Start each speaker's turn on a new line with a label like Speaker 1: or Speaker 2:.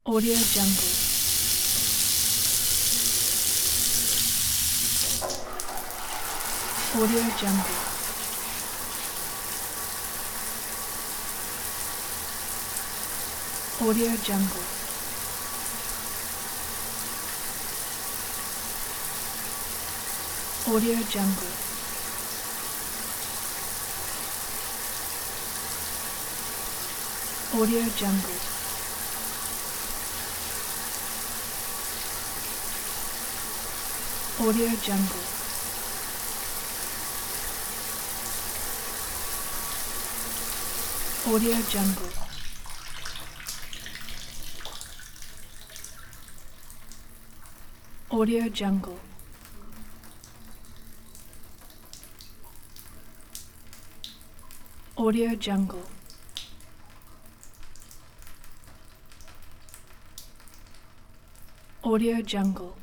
Speaker 1: Audio Jungle. Audio Jungle. Audio Jungle. Audio Jungle. Audio Jungle. Audio Jungle. Audio Jungle. Audio Jungle. Audio Jungle. Audio Jungle.